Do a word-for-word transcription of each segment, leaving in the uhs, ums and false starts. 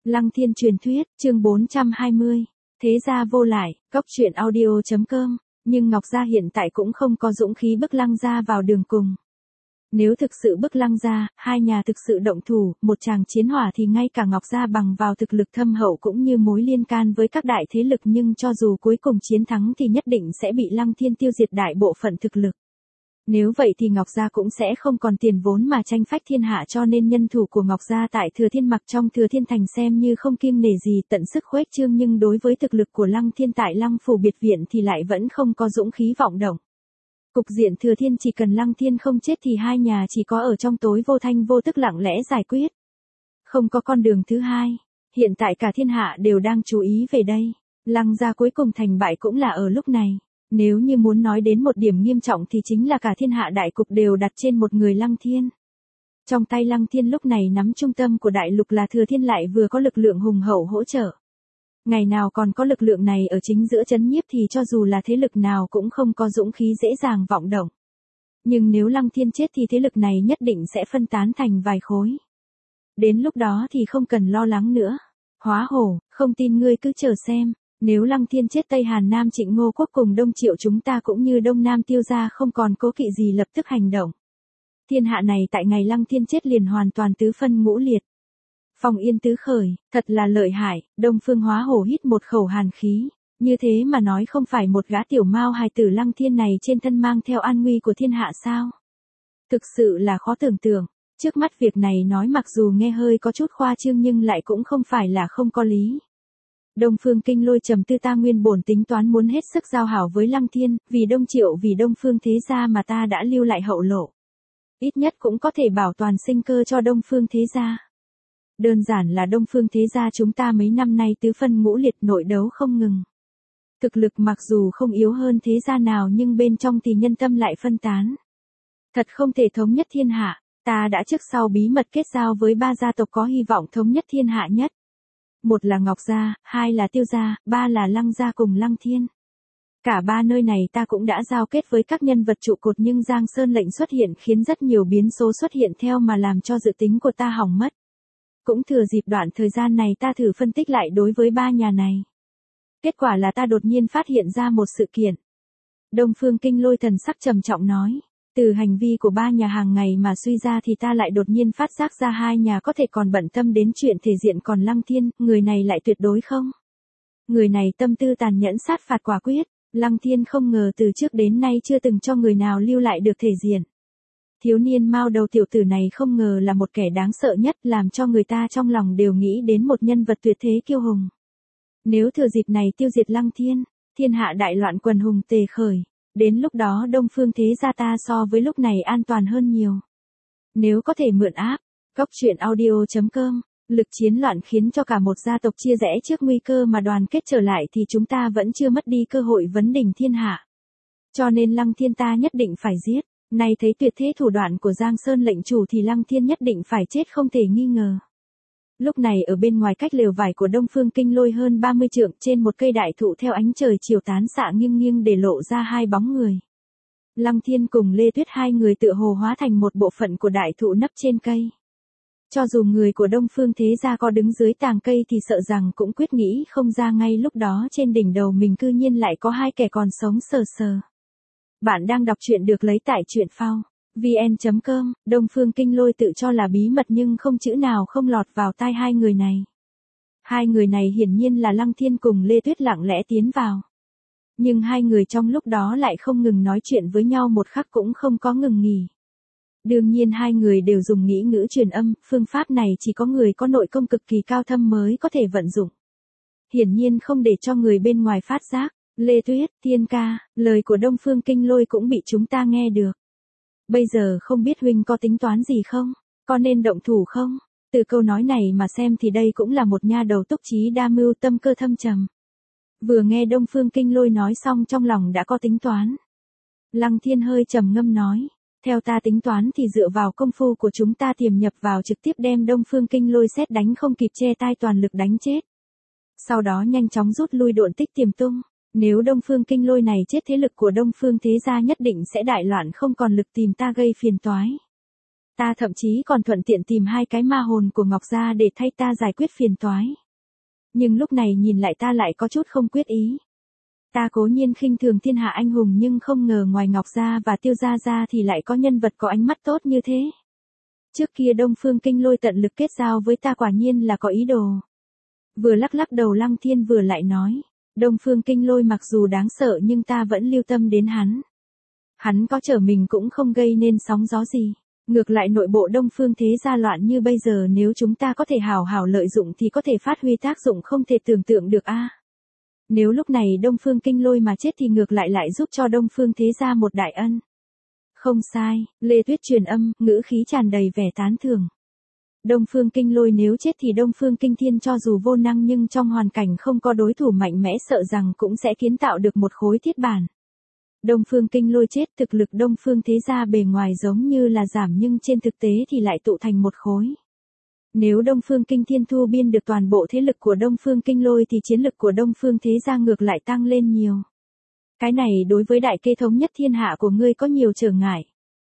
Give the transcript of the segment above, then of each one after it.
Lăng Thiên truyền thuyết, chương bốn trăm hai mươi. Thế gia vô lại, cốc truyện audio chấm com, nhưng Ngọc Gia hiện tại cũng không có dũng khí bức Lăng Gia vào đường cùng. Nếu thực sự bức Lăng Gia, hai nhà thực sự động thủ, một tràng chiến hỏa thì ngay cả Ngọc Gia bằng vào thực lực thâm hậu cũng như mối liên can với các đại thế lực, nhưng cho dù cuối cùng chiến thắng thì nhất định sẽ bị Lăng Thiên tiêu diệt đại bộ phận thực lực. Nếu vậy thì Ngọc Gia cũng sẽ không còn tiền vốn mà tranh phách thiên hạ, cho nên nhân thủ của Ngọc Gia tại Thừa Thiên Mặc trong Thừa Thiên Thành xem như không kiêng nể gì tận sức khuếch trương, nhưng đối với thực lực của Lăng Thiên tại Lăng Phủ biệt viện thì lại vẫn không có dũng khí vọng động. Cục diện Thừa Thiên chỉ cần Lăng Thiên không chết thì hai nhà chỉ có ở trong tối vô thanh vô tức lặng lẽ giải quyết. Không có con đường thứ hai. Hiện tại cả thiên hạ đều đang chú ý về đây. Lăng Gia cuối cùng thành bại cũng là ở lúc này. Nếu như muốn nói đến một điểm nghiêm trọng thì chính là cả thiên hạ đại cục đều đặt trên một người Lăng Thiên. Trong tay Lăng Thiên lúc này nắm trung tâm của đại lục là Thừa Thiên, lại vừa có lực lượng hùng hậu hỗ trợ. Ngày nào còn có lực lượng này ở chính giữa trấn nhiếp thì cho dù là thế lực nào cũng không có dũng khí dễ dàng vọng động. Nhưng nếu Lăng Thiên chết thì thế lực này nhất định sẽ phân tán thành vài khối. Đến lúc đó thì không cần lo lắng nữa. Hóa hổ, không tin ngươi cứ chờ xem. Nếu Lăng Thiên chết, Tây Hàn Nam Trịnh Ngô Quốc cùng Đông Triệu chúng ta cũng như Đông Nam Tiêu gia không còn cố kỵ gì lập tức hành động. Thiên hạ này tại ngày Lăng Thiên chết liền hoàn toàn tứ phân ngũ liệt. Phong yên tứ khởi, thật là lợi hại. Đông Phương Hóa Hổ hít một khẩu hàn khí. Như thế mà nói không phải một gã tiểu mao hài tử Lăng Thiên này trên thân mang theo an nguy của thiên hạ sao? Thực sự là khó tưởng tượng. Trước mắt việc này nói mặc dù nghe hơi có chút khoa trương nhưng lại cũng không phải là không có lý. Đông Phương Kinh Lôi trầm tư, ta nguyên bổn tính toán muốn hết sức giao hảo với Lăng Thiên, vì Đông Triệu vì Đông Phương thế gia mà ta đã lưu lại hậu lộ. Ít nhất cũng có thể bảo toàn sinh cơ cho Đông Phương thế gia. Đơn giản là Đông Phương thế gia chúng ta mấy năm nay tứ phân ngũ liệt, nội đấu không ngừng. Thực lực mặc dù không yếu hơn thế gia nào nhưng bên trong thì nhân tâm lại phân tán. Thật không thể thống nhất thiên hạ, ta đã trước sau bí mật kết giao với ba gia tộc có hy vọng thống nhất thiên hạ nhất. Một là Ngọc Gia, hai là Tiêu Gia, ba là Lăng Gia cùng Lăng Thiên. Cả ba nơi này ta cũng đã giao kết với các nhân vật trụ cột, nhưng Giang Sơn lệnh xuất hiện khiến rất nhiều biến số xuất hiện theo mà làm cho dự tính của ta hỏng mất. Cũng thừa dịp đoạn thời gian này ta thử phân tích lại đối với ba nhà này. Kết quả là ta đột nhiên phát hiện ra một sự kiện. Đông Phương Kinh Lôi thần sắc trầm trọng nói. Từ hành vi của ba nhà hàng ngày mà suy ra thì ta lại đột nhiên phát giác ra hai nhà có thể còn bận tâm đến chuyện thể diện, còn Lăng Thiên, người này lại tuyệt đối không. Người này tâm tư tàn nhẫn, sát phạt quả quyết. Lăng Thiên không ngờ từ trước đến nay chưa từng cho người nào lưu lại được thể diện. Thiếu niên mao đầu tiểu tử này không ngờ là một kẻ đáng sợ nhất, làm cho người ta trong lòng đều nghĩ đến một nhân vật tuyệt thế kiêu hùng. Nếu thừa dịp này tiêu diệt Lăng Thiên, thiên hạ đại loạn, quần hùng tề khởi. Đến lúc đó Đông Phương thế gia ta so với lúc này an toàn hơn nhiều. Nếu có thể mượn áp, cốc truyện audio chấm com, lực chiến loạn khiến cho cả một gia tộc chia rẽ trước nguy cơ mà đoàn kết trở lại thì chúng ta vẫn chưa mất đi cơ hội vấn đỉnh thiên hạ. Cho nên Lăng Thiên ta nhất định phải giết. Nay thấy tuyệt thế thủ đoạn của Giang Sơn lệnh chủ thì Lăng Thiên nhất định phải chết không thể nghi ngờ. Lúc này ở bên ngoài cách lều vải của Đông Phương Kinh Lôi hơn ba mươi trượng, trên một cây đại thụ theo ánh trời chiều tán xạ nghiêng nghiêng để lộ ra hai bóng người. Lăng Thiên cùng Lê Tuyết, hai người tựa hồ hóa thành một bộ phận của đại thụ nấp trên cây. Cho dù người của Đông Phương thế gia có đứng dưới tàng cây thì sợ rằng cũng quyết nghĩ không ra ngay lúc đó trên đỉnh đầu mình cư nhiên lại có hai kẻ còn sống sờ sờ. Bạn đang đọc truyện được lấy tại truyện phao vn chấm com. Đông Phương Kinh Lôi tự cho là bí mật nhưng không chữ nào không lọt vào tai hai người này. Hai người này hiển nhiên là Lăng Thiên cùng Lê Tuyết lặng lẽ tiến vào. Nhưng hai người trong lúc đó lại không ngừng nói chuyện với nhau, một khắc cũng không có ngừng nghỉ. Đương nhiên hai người đều dùng nghĩ ngữ truyền âm, phương pháp này chỉ có người có nội công cực kỳ cao thâm mới có thể vận dụng. Hiển nhiên không để cho người bên ngoài phát giác. Lê Tuyết, Thiên ca, lời của Đông Phương Kinh Lôi cũng bị chúng ta nghe được. Bây giờ không biết huynh có tính toán gì không? Có nên động thủ không? Từ câu nói này mà xem thì đây cũng là một nha đầu túc trí đa mưu, tâm cơ thâm trầm. Vừa nghe Đông Phương Kinh Lôi nói xong trong lòng đã có tính toán. Lăng Thiên hơi trầm ngâm nói. Theo ta tính toán thì dựa vào công phu của chúng ta tiềm nhập vào trực tiếp đem Đông Phương Kinh Lôi xét đánh không kịp che tai toàn lực đánh chết. Sau đó nhanh chóng rút lui độn tích tiềm tung. Nếu Đông Phương Kinh Lôi này chết, thế lực của Đông Phương thế gia nhất định sẽ đại loạn, không còn lực tìm ta gây phiền toái. Ta thậm chí còn thuận tiện tìm hai cái ma hồn của Ngọc Gia để thay ta giải quyết phiền toái. Nhưng lúc này nhìn lại ta lại có chút không quyết ý. Ta cố nhiên khinh thường thiên hạ anh hùng nhưng không ngờ ngoài Ngọc Gia và Tiêu Gia ra thì lại có nhân vật có ánh mắt tốt như thế. Trước kia Đông Phương Kinh Lôi tận lực kết giao với ta quả nhiên là có ý đồ. Vừa lắc lắc đầu Lăng Thiên vừa lại nói, Đông Phương Kinh Lôi mặc dù đáng sợ nhưng ta vẫn lưu tâm đến hắn. Hắn có trở mình cũng không gây nên sóng gió gì. Ngược lại nội bộ Đông Phương thế gia loạn như bây giờ nếu chúng ta có thể hào hào lợi dụng thì có thể phát huy tác dụng không thể tưởng tượng được a. Nếu lúc này Đông Phương Kinh Lôi mà chết thì ngược lại lại giúp cho Đông Phương thế gia một đại ân. Không sai, Lê Tuyết truyền âm, ngữ khí tràn đầy vẻ tán thưởng. Đông Phương Kinh Lôi nếu chết thì Đông Phương Kinh Thiên cho dù vô năng nhưng trong hoàn cảnh không có đối thủ mạnh mẽ sợ rằng cũng sẽ kiến tạo được một khối thiết bản. Đông Phương Kinh Lôi chết thực lực Đông Phương thế gia bề ngoài giống như là giảm nhưng trên thực tế thì lại tụ thành một khối. Nếu Đông Phương Kinh Thiên thu biên được toàn bộ thế lực của Đông Phương Kinh Lôi thì chiến lực của Đông Phương thế gia ngược lại tăng lên nhiều. Cái này đối với đại kế thống nhất thiên hạ của ngươi có nhiều trở ngại.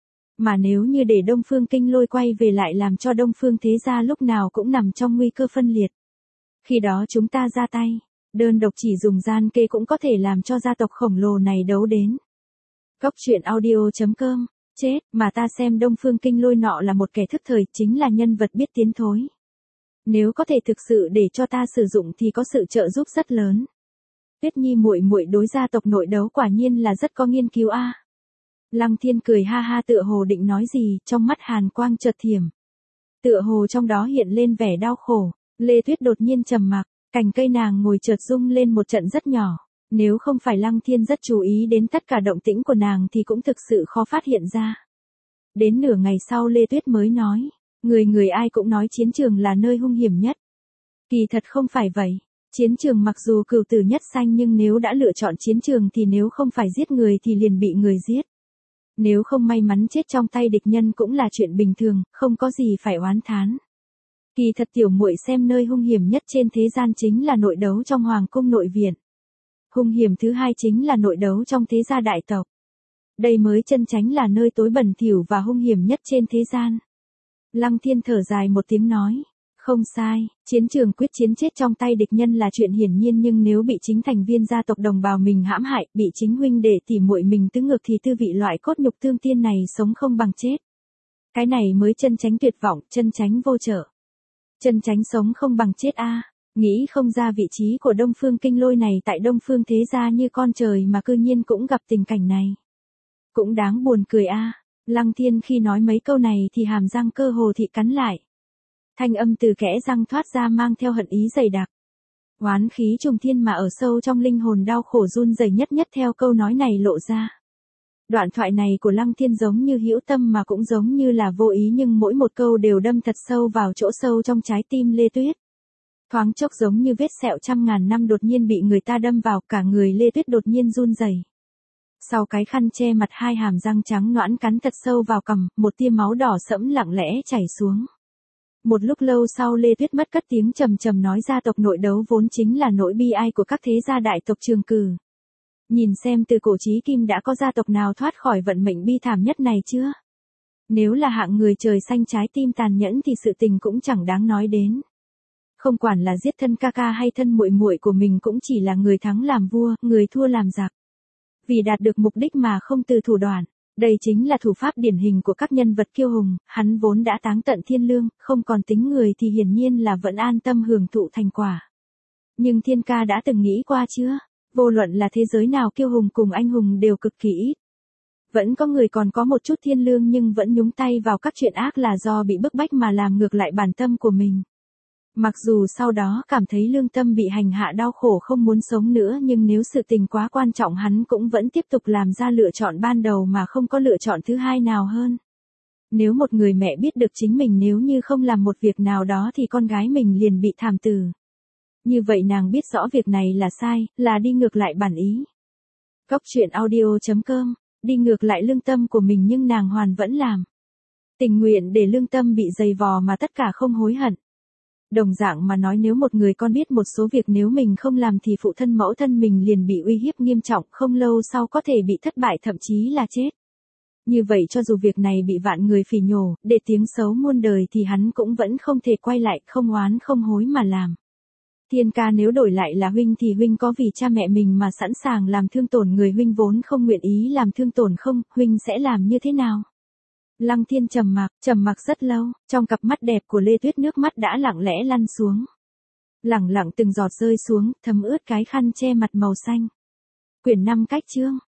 Mà nếu như để Đông Phương Kinh Lôi quay về lại làm cho Đông Phương thế gia lúc nào cũng nằm trong nguy cơ phân liệt. Khi đó chúng ta ra tay, đơn độc chỉ dùng gian kê cũng có thể làm cho gia tộc khổng lồ này đấu đến. Cốc truyện audio chấm com, chết, mà ta xem Đông Phương Kinh Lôi nọ là một kẻ thức thời, chính là nhân vật biết tiến thối. Nếu có thể thực sự để cho ta sử dụng thì có sự trợ giúp rất lớn. Tuyết Nhi muội muội đối gia tộc nội đấu quả nhiên là rất có nghiên cứu a. Lăng Thiên cười ha ha tựa hồ định nói gì, trong mắt hàn quang chợt thiểm. Tựa hồ trong đó hiện lên vẻ đau khổ, Lê Tuyết đột nhiên trầm mặc, cành cây nàng ngồi chợt rung lên một trận rất nhỏ. Nếu không phải Lăng Thiên rất chú ý đến tất cả động tĩnh của nàng thì cũng thực sự khó phát hiện ra. Đến nửa ngày sau Lê Tuyết mới nói, người người ai cũng nói chiến trường là nơi hung hiểm nhất. Kỳ thật không phải vậy, chiến trường mặc dù cừu tử nhất sanh nhưng nếu đã lựa chọn chiến trường thì nếu không phải giết người thì liền bị người giết. Nếu không may mắn chết trong tay địch nhân cũng là chuyện bình thường, không có gì phải oán thán. Kỳ thật tiểu muội xem nơi hung hiểm nhất trên thế gian chính là nội đấu trong hoàng cung nội viện. Hung hiểm thứ hai chính là nội đấu trong thế gia đại tộc. Đây mới chân chánh là nơi tối bẩn thỉu và hung hiểm nhất trên thế gian. Lăng Thiên thở dài một tiếng nói, không sai, chiến trường quyết chiến chết trong tay địch nhân là chuyện hiển nhiên nhưng nếu bị chính thành viên gia tộc đồng bào mình hãm hại, bị chính huynh đệ tỉ muội mình tứ ngược thì tư vị loại cốt nhục thương tiên này sống không bằng chết. Cái này mới chân chánh tuyệt vọng, chân chánh vô trợ. Chân chánh sống không bằng chết a. Nghĩ không ra vị trí của Đông Phương Kinh Lôi này tại Đông Phương thế gia như con trời mà cư nhiên cũng gặp tình cảnh này. Cũng đáng buồn cười a. Lăng Thiên khi nói mấy câu này thì hàm răng cơ hồ thị cắn lại. Thanh âm từ kẽ răng thoát ra mang theo hận ý dày đặc. Oán khí trùng thiên mà ở sâu trong linh hồn đau khổ run rẩy nhất nhất theo câu nói này lộ ra. Đoạn thoại này của Lăng Thiên giống như hữu tâm mà cũng giống như là vô ý nhưng mỗi một câu đều đâm thật sâu vào chỗ sâu trong trái tim Lê Tuyết. Thoáng chốc giống như vết sẹo trăm ngàn năm đột nhiên bị người ta đâm vào, cả người Lê Tuyết đột nhiên run rẩy. Sau cái khăn che mặt hai hàm răng trắng nõn cắn thật sâu vào cằm, một tia máu đỏ sẫm lặng lẽ chảy xuống. Một lúc lâu sau Lê Tuyết mất cất tiếng trầm trầm nói gia tộc nội đấu vốn chính là nỗi bi ai của các thế gia đại tộc Trường Cử. Nhìn xem từ cổ chí kim đã có gia tộc nào thoát khỏi vận mệnh bi thảm nhất này chưa? Nếu là hạng người trời xanh trái tim tàn nhẫn thì sự tình cũng chẳng đáng nói đến. Không quản là giết thân ca ca hay thân muội muội của mình cũng chỉ là người thắng làm vua, người thua làm giặc. Vì đạt được mục đích mà không từ thủ đoạn. Đây chính là thủ pháp điển hình của các nhân vật kiêu hùng, hắn vốn đã táng tận thiên lương, không còn tính người thì hiển nhiên là vẫn an tâm hưởng thụ thành quả. Nhưng Thiên ca đã từng nghĩ qua chưa? Vô luận là thế giới nào kiêu hùng cùng anh hùng đều cực kỳ ít. Vẫn có người còn có một chút thiên lương nhưng vẫn nhúng tay vào các chuyện ác là do bị bức bách mà làm ngược lại bản tâm của mình. Mặc dù sau đó cảm thấy lương tâm bị hành hạ đau khổ không muốn sống nữa nhưng nếu sự tình quá quan trọng hắn cũng vẫn tiếp tục làm ra lựa chọn ban đầu mà không có lựa chọn thứ hai nào hơn. Nếu một người mẹ biết được chính mình nếu như không làm một việc nào đó thì con gái mình liền bị thảm tử. Như vậy nàng biết rõ việc này là sai, là đi ngược lại bản ý. Cốc truyện audio chấm com, đi ngược lại lương tâm của mình nhưng nàng hoàn vẫn làm. Tình nguyện để lương tâm bị dày vò mà tất cả không hối hận. Đồng dạng mà nói nếu một người con biết một số việc nếu mình không làm thì phụ thân mẫu thân mình liền bị uy hiếp nghiêm trọng không lâu sau có thể bị thất bại thậm chí là chết. Như vậy cho dù việc này bị vạn người phỉ nhổ, để tiếng xấu muôn đời thì hắn cũng vẫn không thể quay lại, không oán không hối mà làm. Thiên ca, nếu đổi lại là huynh thì huynh có vì cha mẹ mình mà sẵn sàng làm thương tổn người huynh vốn không nguyện ý làm thương tổn không, huynh sẽ làm như thế nào? Lăng Thiên trầm mặc, trầm mặc rất lâu, trong cặp mắt đẹp của Lê Tuyết nước mắt đã lặng lẽ lăn xuống. Lẳng lặng từng giọt rơi xuống, thấm ướt cái khăn che mặt màu xanh. Quyển năm cách chương.